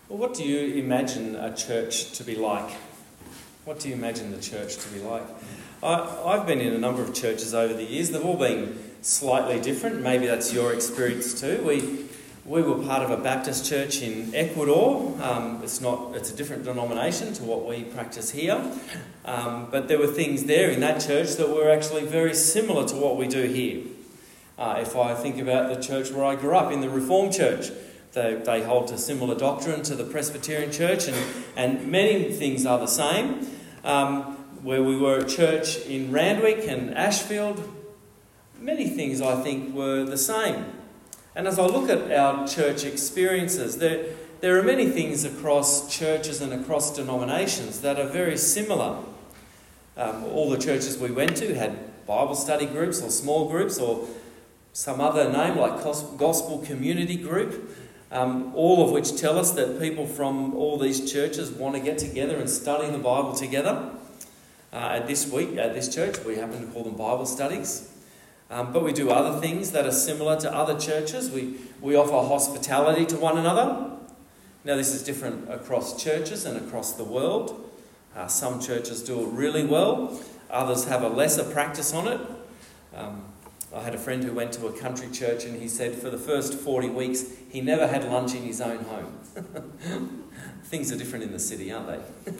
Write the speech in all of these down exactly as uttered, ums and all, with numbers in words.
Well, what do you imagine a church to be like? What do you imagine the church to be like? I, I've been in a number of churches over the years. They've all been slightly different. Maybe that's your experience too. We we were part of a Baptist church in Ecuador. Um, it's not. It's a different denomination to what we practice here. Um, but there were things there in that church that were actually very similar to what we do here. Uh, if I think about the church where I grew up, in the Reformed Church, they, they hold to similar doctrine to the Presbyterian Church, and, and many things are the same. Um, where we were at church in Randwick and Ashfield, many things I think were the same. And as I look at our church experiences, there, there are many things across churches and across denominations that are very similar. Um, all the churches we went to had Bible study groups or small groups or some other name like Gospel Community Group, um, all of which tell us that people from all these churches want to get together and study the Bible together. Uh, at this week, at this church, we happen to call them Bible studies. Um, but we do other things that are similar to other churches. We, we offer hospitality to one another. Now, this is different across churches and across the world. Uh, some churches do it really well. Others have a lesser practice on it. Um, I had a friend who went to a country church and he said for the first forty weeks he never had lunch in his own home. Things are different in the city, aren't they?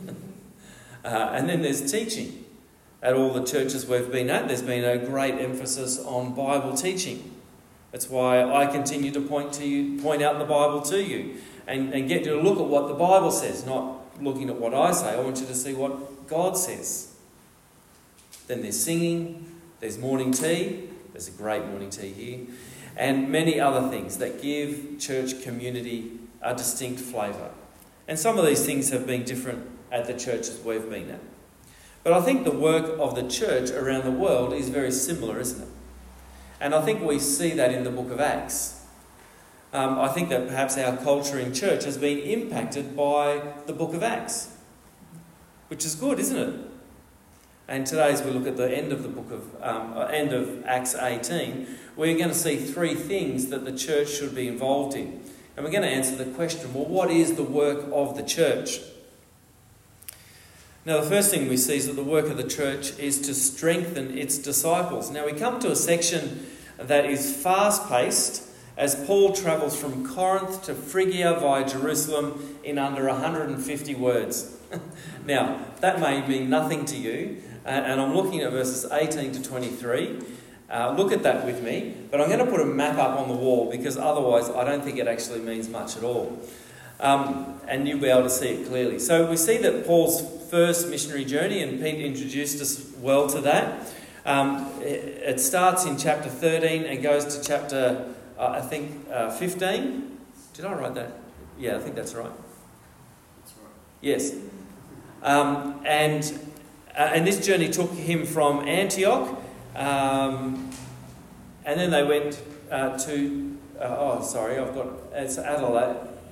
uh, and then there's teaching. At all the churches we've been at, there's been a great emphasis on Bible teaching. That's why I continue to point to you, point out the Bible to you and, and get you to look at what the Bible says, not looking at what I say. I want you to see what God says. Then there's singing, there's morning tea. There's a great morning tea here. And many other things that give church community a distinct flavour. And some of these things have been different at the churches we've been at. But I think the work of the church around the world is very similar, isn't it? And I think we see that in the book of Acts. Um, I think that perhaps our culture in church has been impacted by the book of Acts. Which is good, isn't it? And today, as we look at the end of the book of um, end of Acts eighteen, we're going to see three things that the church should be involved in, and we're going to answer the question: well, what is the work of the church? Now, the first thing we see is that the work of the church is to strengthen its disciples. Now, we come to a section that is fast-paced as Paul travels from Corinth to Phrygia via Jerusalem in under one hundred fifty words. Now, that may mean nothing to you. And I'm looking at verses eighteen to twenty-three. Uh, look at that with me. But I'm going to put a map up on the wall because otherwise I don't think it actually means much at all. Um, and you'll be able to see it clearly. So we see that Paul's first missionary journey, and Pete introduced us well to that. Um, it, it starts in chapter thirteen and goes to chapter, uh, I think, uh, fifteen. Did I write that? Yeah, I think that's right. That's right. Yes. Um, and... Uh, and this journey took him from Antioch, um, and then they went uh, to, uh, oh sorry, I've got, it's Adelaide.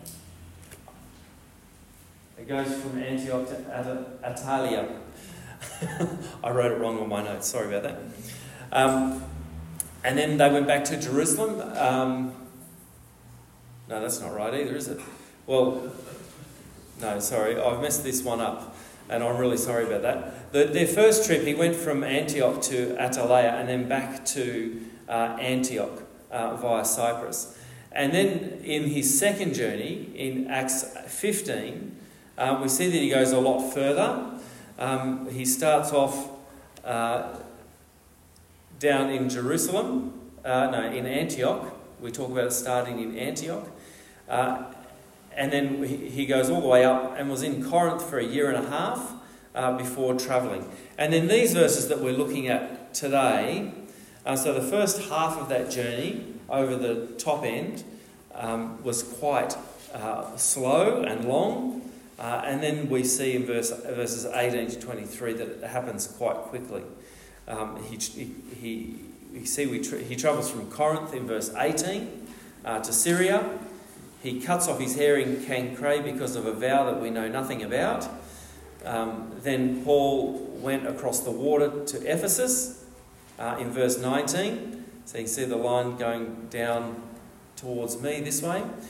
It goes from Antioch to At- Atalia. I wrote it wrong on my notes, sorry about that. Um, and then they went back to Jerusalem. Um, no, that's not right either, is it? Well, no, sorry, I've messed this one up. And I'm really sorry about that. The, their first trip, he went from Antioch to Attalia and then back to uh, Antioch uh, via Cyprus. And then in his second journey, in Acts fifteen, uh, we see that he goes a lot further. Um, he starts off uh, down in Jerusalem, uh, no, in Antioch. We talk about it starting in Antioch. Uh, And then he goes all the way up and was in Corinth for a year and a half uh, before travelling. And then these verses that we're looking at today, uh, so the first half of that journey over the top end um, was quite uh, slow and long. Uh, and then we see in verse, verses eighteen to twenty-three that it happens quite quickly. Um, he, he, he, see we tra- he travels from Corinth in verse eighteen uh, to Syria. He cuts off his hair in Cancre because of a vow that we know nothing about. Um, then Paul went across the water to Ephesus uh, in verse nineteen. So you can see the line going down towards me this way. Uh,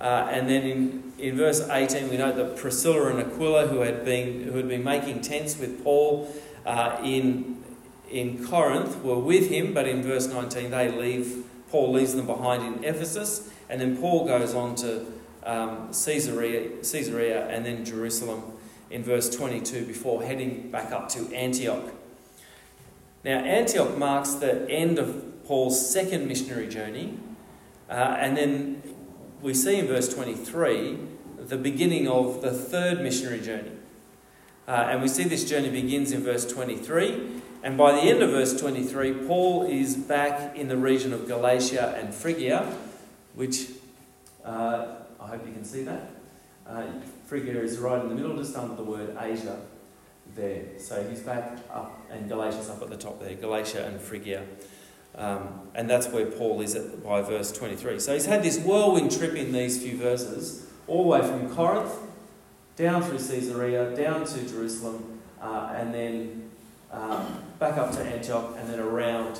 Uh, and then in, in verse eighteen, we note that Priscilla and Aquila, who had been who had been making tents with Paul uh, in in Corinth, were with him. But in verse nineteen, they leave. Paul leaves them behind in Ephesus, and then Paul goes on to um, Caesarea, Caesarea, and then Jerusalem in verse twenty-two, before heading back up to Antioch. Now, Antioch marks the end of Paul's second missionary journey, uh, and then we see in verse twenty-three the beginning of the third missionary journey. Uh, and we see this journey begins in verse twenty-three, and by the end of verse twenty-three, Paul is back in the region of Galatia and Phrygia, which, uh, I hope you can see that. Uh, Phrygia is right in the middle, just under the word Asia there. So he's back up, and Galatia's up at the top there, Galatia and Phrygia. Um, and that's where Paul is at by verse twenty-three. So he's had this whirlwind trip in these few verses, all the way from Corinth, down through Caesarea, down to Jerusalem, uh, and then um, back up to Antioch, and then around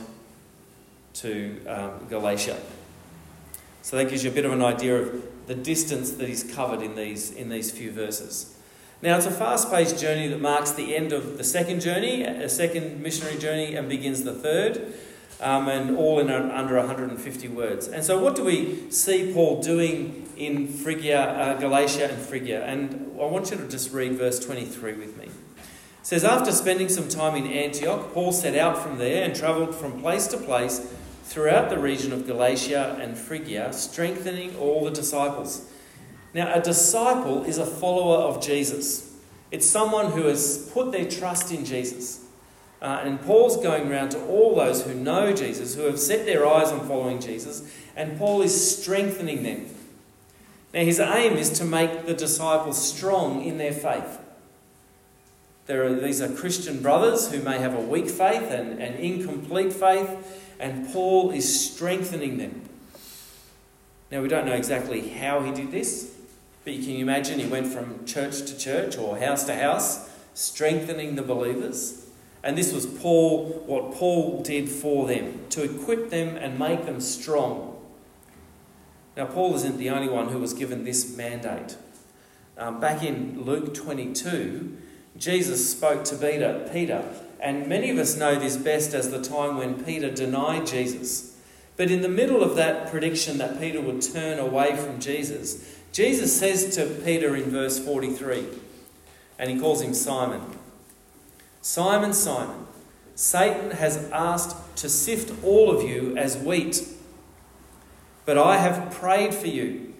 to um, Galatia. So that gives you a bit of an idea of the distance that he's covered in these, in these few verses. Now, it's a fast-paced journey that marks the end of the second journey, a second missionary journey, and begins the third. Um, and all in under one hundred fifty words. And so what do we see Paul doing in Phrygia, uh, Galatia and Phrygia? And I want you to just read verse twenty-three with me. It says, after spending some time in Antioch, Paul set out from there and travelled from place to place throughout the region of Galatia and Phrygia, strengthening all the disciples. Now, a disciple is a follower of Jesus. It's someone who has put their trust in Jesus. Uh, and Paul's going around to all those who know Jesus, who have set their eyes on following Jesus, and Paul is strengthening them. Now, his aim is to make the disciples strong in their faith. There are, these are Christian brothers who may have a weak faith and an incomplete faith, and Paul is strengthening them. Now, we don't know exactly how he did this, but you can imagine he went from church to church or house to house, strengthening the believers. And this was Paul, what Paul did for them, to equip them and make them strong. Now, Paul isn't the only one who was given this mandate. Um, back in Luke twenty-two, Jesus spoke to Peter, Peter, and many of us know this best as the time when Peter denied Jesus. But in the middle of that prediction that Peter would turn away from Jesus, Jesus says to Peter in verse forty-three, and he calls him Simon, Simon, Simon, Satan has asked to sift all of you as wheat, but I have prayed for you,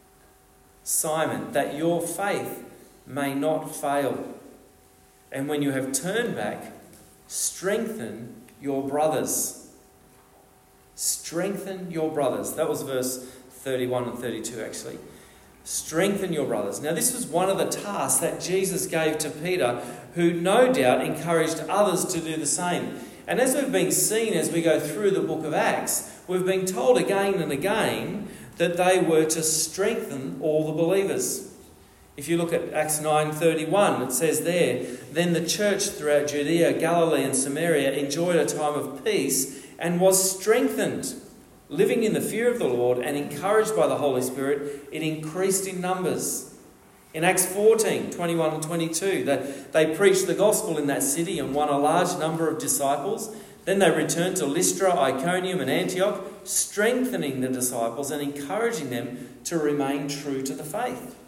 Simon, that your faith may not fail. And when you have turned back, strengthen your brothers. Strengthen your brothers. That was verse thirty-one and thirty-two actually. Strengthen your brothers. Now, this was one of the tasks that Jesus gave to Peter, who no doubt encouraged others to do the same. And as we've been seeing as we go through the book of Acts, we've been told again and again that they were to strengthen all the believers. If you look at Acts nine thirty-one, it says there, then the church throughout Judea, Galilee and Samaria enjoyed a time of peace and was strengthened. Living in the fear of the Lord and encouraged by the Holy Spirit, it increased in numbers. In Acts fourteen, twenty-one and twenty-two, that they preached the gospel in that city and won a large number of disciples. Then they returned to Lystra, Iconium and Antioch, strengthening the disciples and encouraging them to remain true to the faith.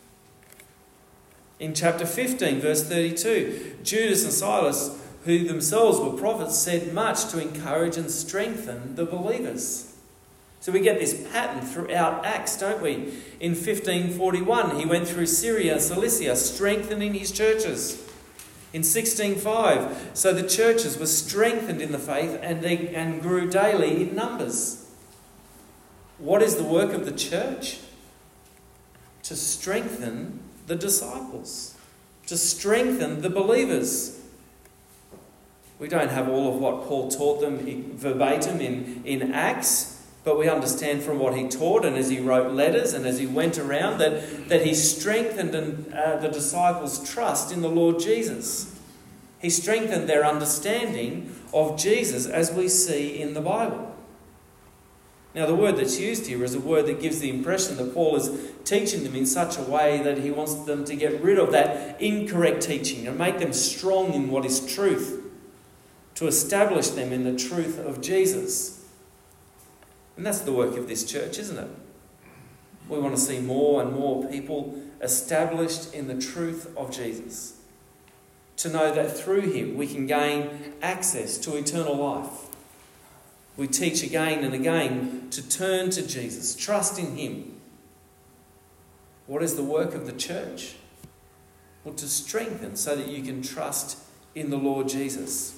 In chapter fifteen, verse thirty-two, Judas and Silas, who themselves were prophets, said much to encourage and strengthen the believers. So we get this pattern throughout Acts, don't we? In fifteen forty-one, he went through Syria and Cilicia, strengthening his churches. In sixteen five, so the churches were strengthened in the faith and they and grew daily in numbers. What is the work of the church? To strengthen the disciples, to strengthen the believers. We don't have all of what Paul taught them verbatim in, in Acts, but we understand from what he taught and as he wrote letters and as he went around that, that he strengthened and, uh, the disciples' trust in the Lord Jesus. He strengthened their understanding of Jesus as we see in the Bible. Now, the word that's used here is a word that gives the impression that Paul is teaching them in such a way that he wants them to get rid of that incorrect teaching and make them strong in what is truth, to establish them in the truth of Jesus. And that's the work of this church, isn't it? We want to see more and more people established in the truth of Jesus. To know that through him we can gain access to eternal life. We teach again and again to turn to Jesus, trust in him. What is the work of the church? Well, to strengthen so that you can trust in the Lord Jesus.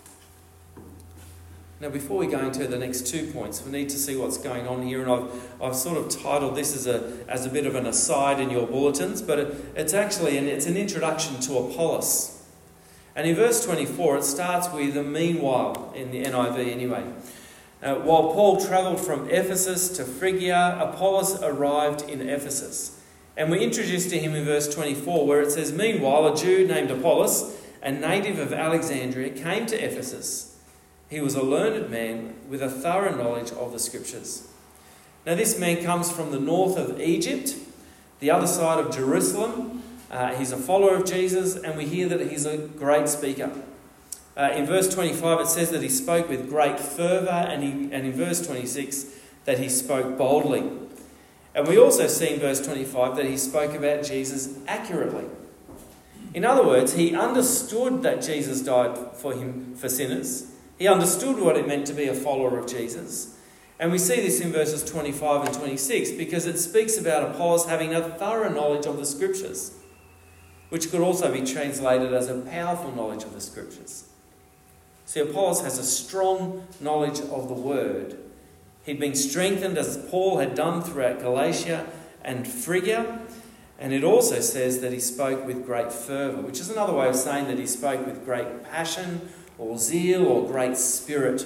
Now, before we go into the next two points, we need to see what's going on here. And I've, I've sort of titled this as a, as a bit of an aside in your bulletins, but it, it's actually an, it's an introduction to Apollos. And in verse twenty-four, it starts with a meanwhile, in the N I V anyway. Uh, while Paul travelled from Ephesus to Phrygia, Apollos arrived in Ephesus. And we're introduced to him in verse twenty-four, where it says, "Meanwhile, a Jew named Apollos, a native of Alexandria, came to Ephesus. He was a learned man with a thorough knowledge of the Scriptures." Now, this man comes from the north of Egypt, the other side of Jerusalem. Uh, he's a follower of Jesus, and we hear that he's a great speaker. Uh, in verse twenty-five, it says that he spoke with great fervour, and, he, and in verse twenty-six, that he spoke boldly. And we also see in verse twenty-five that he spoke about Jesus accurately. In other words, he understood that Jesus died for him for sinners. He understood what it meant to be a follower of Jesus. And we see this in verses twenty-five and twenty-six because it speaks about Apollos having a thorough knowledge of the Scriptures, which could also be translated as a powerful knowledge of the Scriptures. See, Apollos has a strong knowledge of the Word. He'd been strengthened as Paul had done throughout Galatia and Phrygia. And it also says that he spoke with great fervour, which is another way of saying that he spoke with great passion or zeal or great spirit.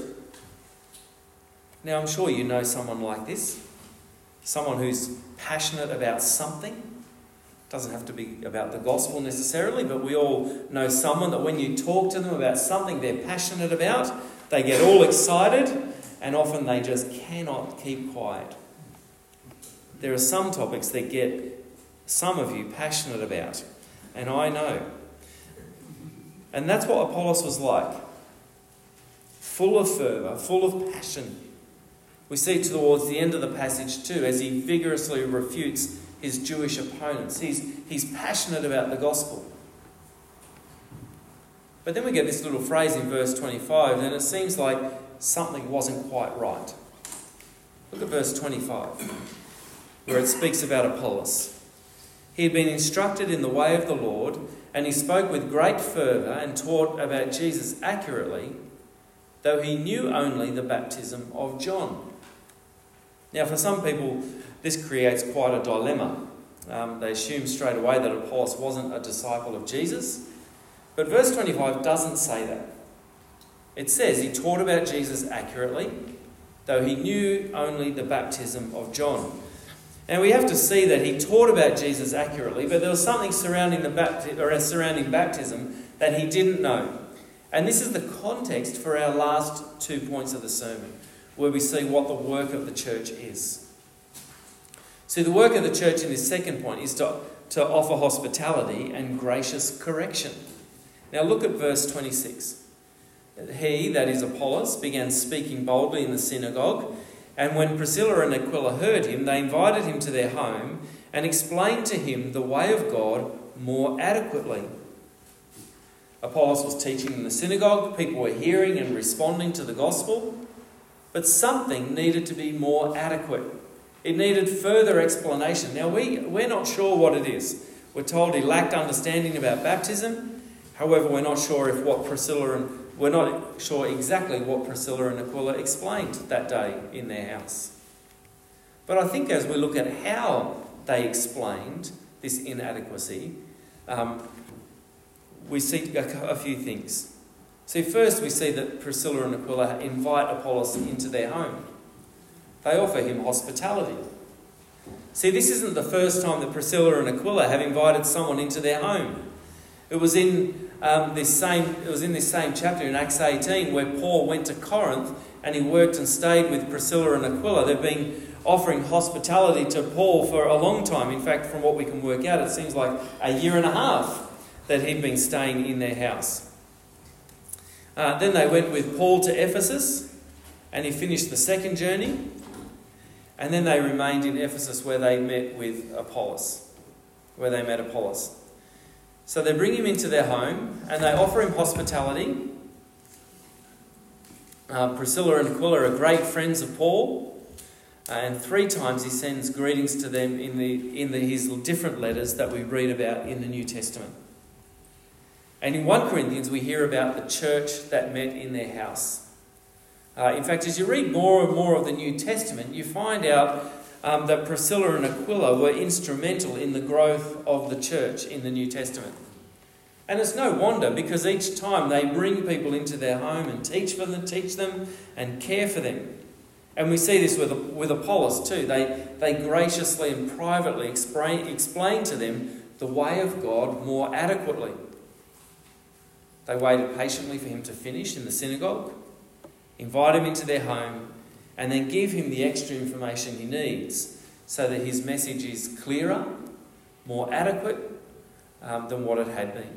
Now, I'm sure you know someone like this. Someone who's passionate about something. Doesn't have to be about the gospel necessarily, but we all know someone that when you talk to them about something they're passionate about, they get all excited and often they just cannot keep quiet. There are some topics that get some of you passionate about, and I know. And that's what Apollos was like. Full of fervour, full of passion. We see towards the end of the passage too, as he vigorously refutes his Jewish opponents. He's, he's passionate about the gospel. But then we get this little phrase in verse twenty-five, and it seems like something wasn't quite right. Look at verse twenty-five, where it speaks about Apollos. He had been instructed in the way of the Lord, and he spoke with great fervour and taught about Jesus accurately, though he knew only the baptism of John. Now, for some people, this creates quite a dilemma. Um, they assume straight away that Apollos wasn't a disciple of Jesus. But verse twenty-five doesn't say that. It says he taught about Jesus accurately, though he knew only the baptism of John. And we have to see that he taught about Jesus accurately, but there was something surrounding the bapti- or surrounding baptism that he didn't know. And this is the context for our last two points of the sermon, where we see what the work of the church is. See, the work of the church in this second point is to, to offer hospitality and gracious correction. Now look at verse twenty-six. He, that is Apollos, began speaking boldly in the synagogue, and when Priscilla and Aquila heard him, they invited him to their home and explained to him the way of God more adequately. Apollos was teaching in the synagogue, people were hearing and responding to the gospel, but something needed to be more adequate. It needed further explanation. Now, we, we're not sure what it is. We're told he lacked understanding about baptism. However, we're not sure if what Priscilla and we're not sure exactly what Priscilla and Aquila explained that day in their house. But I think as we look at how they explained this inadequacy, um, we see a, a few things. See, first we see that Priscilla and Aquila invite Apollos into their home. They offer him hospitality. See, this isn't the first time that Priscilla and Aquila have invited someone into their home. It was in um, this same. It was in this same chapter in Acts eighteen where Paul went to Corinth and he worked and stayed with Priscilla and Aquila. They've been offering hospitality to Paul for a long time. In fact, from what we can work out, it seems like a year and a half that he'd been staying in their house. Uh, then they went with Paul to Ephesus, and he finished the second journey. And then they remained in Ephesus where they met with Apollos, where they met Apollos. So they bring him into their home and they offer him hospitality. Uh, Priscilla and Aquila are great friends of Paul. Uh, and three times he sends greetings to them in the in the, his different letters that we read about in the New Testament. And in First Corinthians we hear about the church that met in their house. Uh, in fact, as you read more and more of the New Testament, you find out um, that Priscilla and Aquila were instrumental in the growth of the church in the New Testament. And it's no wonder, because each time they bring people into their home and teach for them, teach them and care for them. And we see this with, with Apollos too. They, they graciously and privately explain, explain to them the way of God more adequately. They waited patiently for him to finish in the synagogue, invite him into their home, and then give him the extra information he needs so that his message is clearer, more adequate um, than what it had been.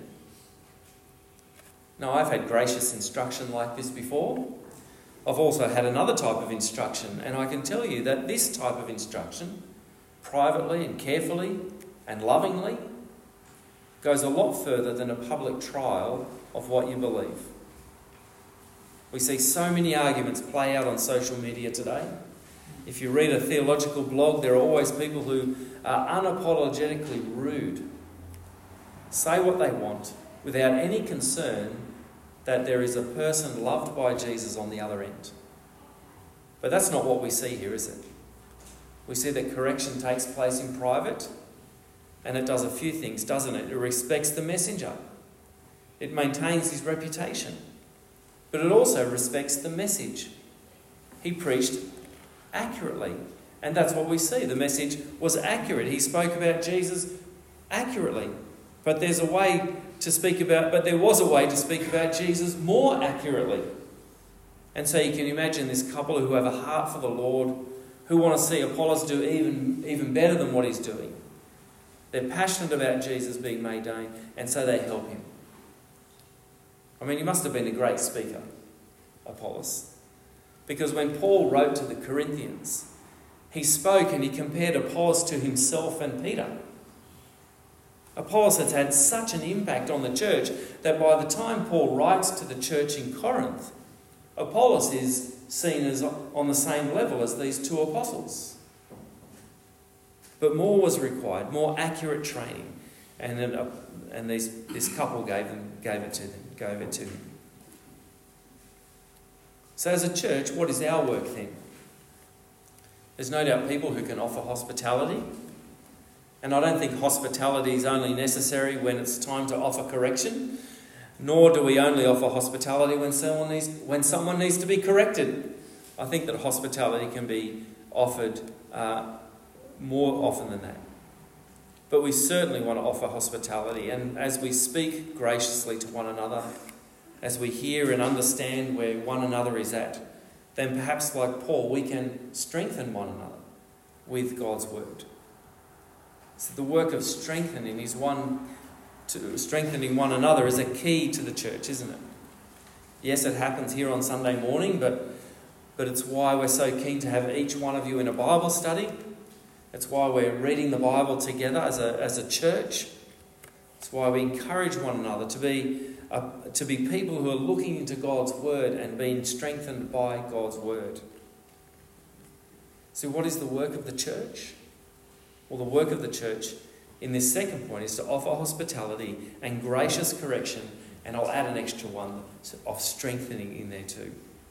Now, I've had gracious instruction like this before. I've also had another type of instruction, and I can tell you that this type of instruction, privately and carefully and lovingly, goes a lot further than a public trial of what you believe. We see so many arguments play out on social media today. If you read a theological blog, there are always people who are unapologetically rude, say what they want without any concern that there is a person loved by Jesus on the other end. But that's not what we see here, is it? We see that correction takes place in private, and it does a few things, doesn't it? It respects the messenger. It maintains his reputation. But it also respects the message. He preached accurately. And that's what we see. The message was accurate. He spoke about Jesus accurately. But there's a way to speak about, but there was a way to speak about Jesus more accurately. And so you can imagine this couple who have a heart for the Lord, who want to see Apollos do even, even better than what he's doing. They're passionate about Jesus being made known, and so they help him. I mean, he must have been a great speaker, Apollos. Because when Paul wrote to the Corinthians, he spoke and he compared Apollos to himself and Peter. Apollos has had such an impact on the church that by the time Paul writes to the church in Corinth, Apollos is seen as on the same level as these two apostles. But more was required, more accurate training, and then, uh, and these, this couple gave them gave it to them, gave it to him. So as a church, what is our work then? There's no doubt people who can offer hospitality. And I don't think hospitality is only necessary when it's time to offer correction, nor do we only offer hospitality when someone needs, when someone needs to be corrected. I think that hospitality can be offered uh, more often than that. But we certainly want to offer hospitality, and as we speak graciously to one another, as we hear and understand where one another is at, then perhaps like Paul, we can strengthen one another with God's word. So the work of strengthening is one to strengthening one another is a key to the church, isn't it? Yes, it happens here on Sunday morning, but but it's why we're so keen to have each one of you in a Bible study. It's why we're reading the Bible together as a as a church. It's why we encourage one another to be uh, to be people who are looking into God's word and being strengthened by God's word. So what is the work of the church? Well, the work of the church in this second point is to offer hospitality and gracious correction, and I'll add an extra one of strengthening in there too.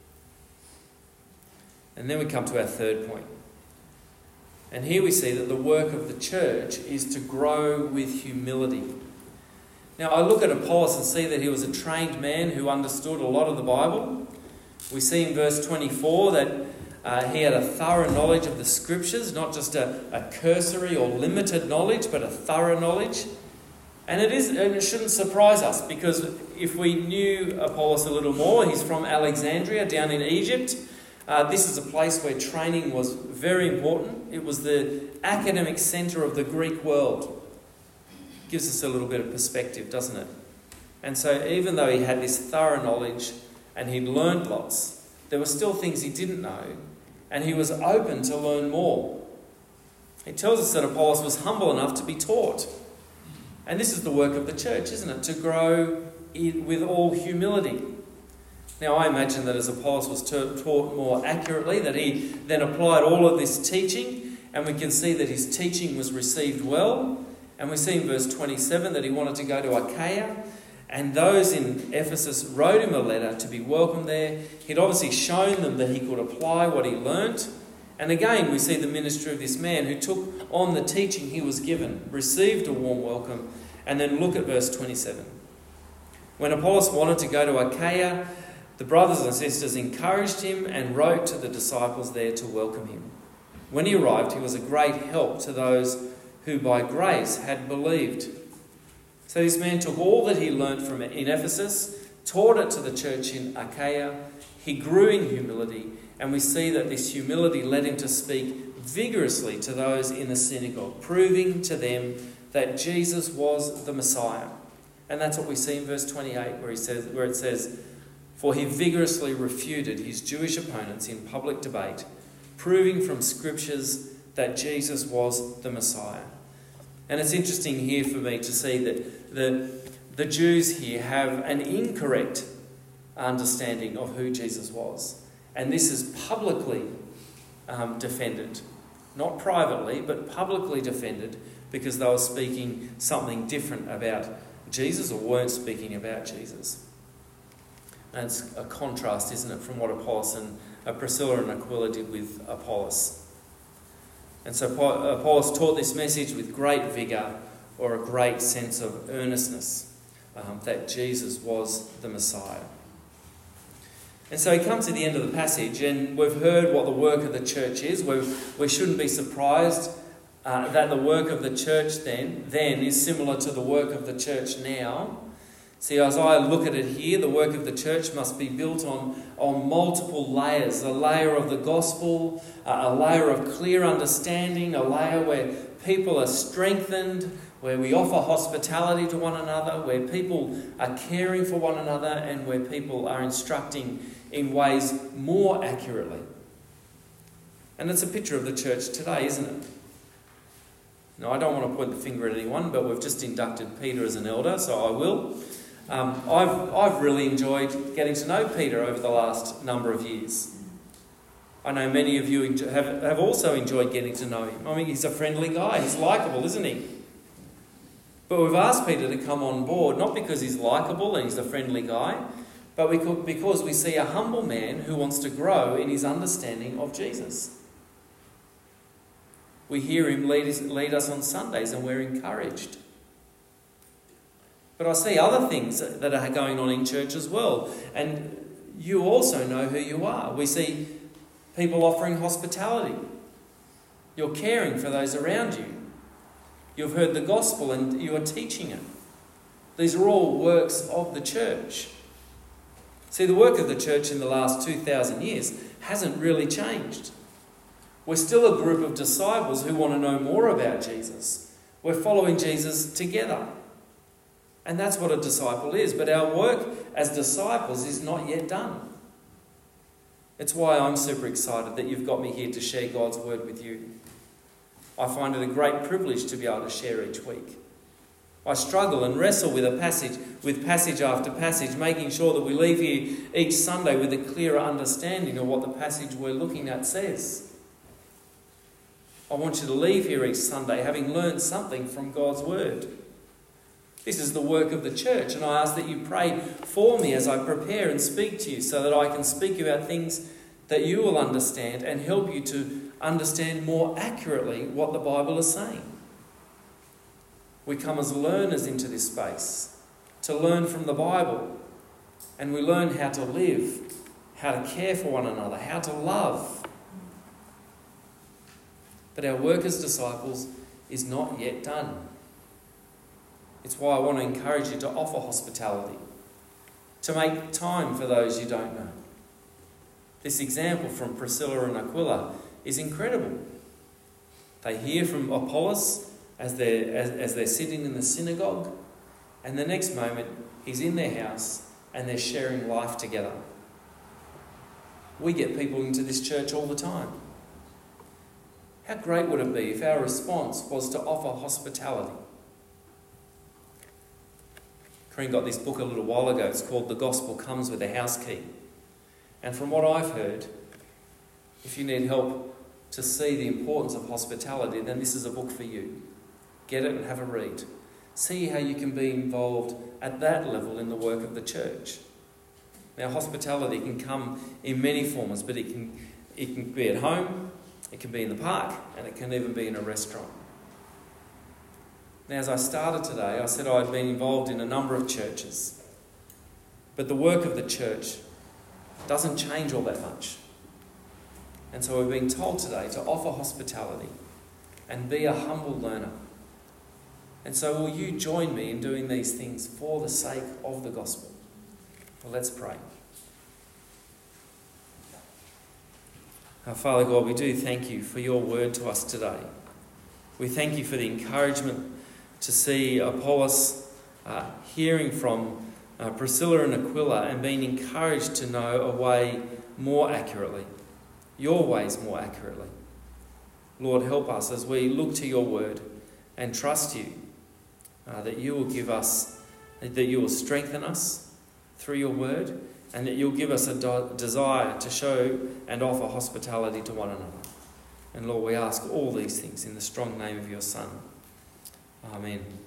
And then we come to our third point. And here we see that the work of the church is to grow with humility. Now, I look at Apollos and see that he was a trained man who understood a lot of the Bible. We see in verse twenty-four that Uh, he had a thorough knowledge of the scriptures, not just a, a cursory or limited knowledge, but a thorough knowledge. And it is, and it shouldn't surprise us, because if we knew Apollos a little more, he's from Alexandria down in Egypt. Uh, this is a place where training was very important. It was the academic centre of the Greek world. Gives us a little bit of perspective, doesn't it? And so even though he had this thorough knowledge and he'd learned lots, there were still things he didn't know, and he was open to learn more. It tells us that Apollos was humble enough to be taught. And this is the work of the church, isn't it? To grow in, with all humility. Now, I imagine that as Apollos was ta- taught more accurately, that he then applied all of this teaching, and we can see that his teaching was received well. And we see in verse twenty-seven that he wanted to go to Achaia, and those in Ephesus wrote him a letter to be welcomed there. He'd obviously shown them that he could apply what he learnt. And again, we see the ministry of this man who took on the teaching he was given, received a warm welcome. And then look at verse twenty-seven. When Apollos wanted to go to Achaia, the brothers and sisters encouraged him and wrote to the disciples there to welcome him. When he arrived, he was a great help to those who by grace had believed. So this man took all that he learnt from in Ephesus, taught it to the church in Achaia. He grew in humility, and we see that this humility led him to speak vigorously to those in the synagogue, proving to them that Jesus was the Messiah. And that's what we see in verse twenty-eight, where he says, where it says, "For he vigorously refuted his Jewish opponents in public debate, proving from scriptures that Jesus was the Messiah." And it's interesting here for me to see that the, the Jews here have an incorrect understanding of who Jesus was. And this is publicly um, defended. Not privately, but publicly defended, because they were speaking something different about Jesus, or weren't speaking about Jesus. And it's a contrast, isn't it, from what Apollos and uh, Priscilla and Aquila did with Apollos. And so Apollos taught this message with great vigour, or a great sense of earnestness, um, that Jesus was the Messiah. And so he comes to the end of the passage, and we've heard what the work of the church is. We, we shouldn't be surprised uh, that the work of the church then, then is similar to the work of the church now. See, as I look at it here, the work of the church must be built on, on multiple layers. A layer of the gospel, uh, a layer of clear understanding, a layer where people are strengthened, where we offer hospitality to one another, where people are caring for one another, and where people are instructing in ways more accurately. And it's a picture of the church today, isn't it? Now, I don't want to point the finger at anyone, but we've just inducted Peter as an elder, so I will. Um, I've, I've really enjoyed getting to know Peter over the last number of years. I know many of you have, have also enjoyed getting to know him. I mean, he's a friendly guy. He's likeable, isn't he? But we've asked Peter to come on board, not because he's likeable and he's a friendly guy, but because we see a humble man who wants to grow in his understanding of Jesus. We hear him lead us, lead us on Sundays, and we're encouraged. But I see other things that are going on in church as well. And you also know who you are. We see people offering hospitality. You're caring for those around you. You've heard the gospel and you are teaching it. These are all works of the church. See, the work of the church in the last two thousand years hasn't really changed. We're still a group of disciples who want to know more about Jesus. We're following Jesus together. And that's what a disciple is. But our work as disciples is not yet done. It's why I'm super excited that you've got me here to share God's word with you. I find it a great privilege to be able to share each week. I struggle and wrestle with a passage, with passage after passage, making sure that we leave here each Sunday with a clearer understanding of what the passage we're looking at says. I want you to leave here each Sunday having learned something from God's word. This is the work of the church, and I ask that you pray for me as I prepare and speak to you, so that I can speak about things that you will understand and help you to understand more accurately what the Bible is saying. We come as learners into this space to learn from the Bible, and we learn how to live, how to care for one another, how to love. But our work as disciples is not yet done. It's why I want to encourage you to offer hospitality, to make time for those you don't know. This example from Priscilla and Aquila is incredible. They hear from Apollos as they're, as, as they're sitting in the synagogue, and the next moment he's in their house and they're sharing life together. We get people into this church all the time. How great would it be if our response was to offer hospitality? Corinne got this book a little while ago. It's called The Gospel Comes with a House Key. And from what I've heard, if you need help to see the importance of hospitality, then this is a book for you. Get it and have a read. See how you can be involved at that level in the work of the church. Now, hospitality can come in many forms, but it can, it can be at home, it can be in the park, and it can even be in a restaurant. Now, as I started today, I said I'd been involved in a number of churches. But the work of the church doesn't change all that much. And so we've been told today to offer hospitality and be a humble learner. And so will you join me in doing these things for the sake of the gospel? Well, let's pray. Our Father God, we do thank you for your word to us today. We thank you for the encouragement to see Apollos uh, hearing from uh, Priscilla and Aquila and being encouraged to know a way more accurately, your ways more accurately. Lord, help us as we look to your word and trust you uh, that you will give us, that you will strengthen us through your word, and that you'll give us a de- desire to show and offer hospitality to one another. And Lord, we ask all these things in the strong name of your Son. Amen.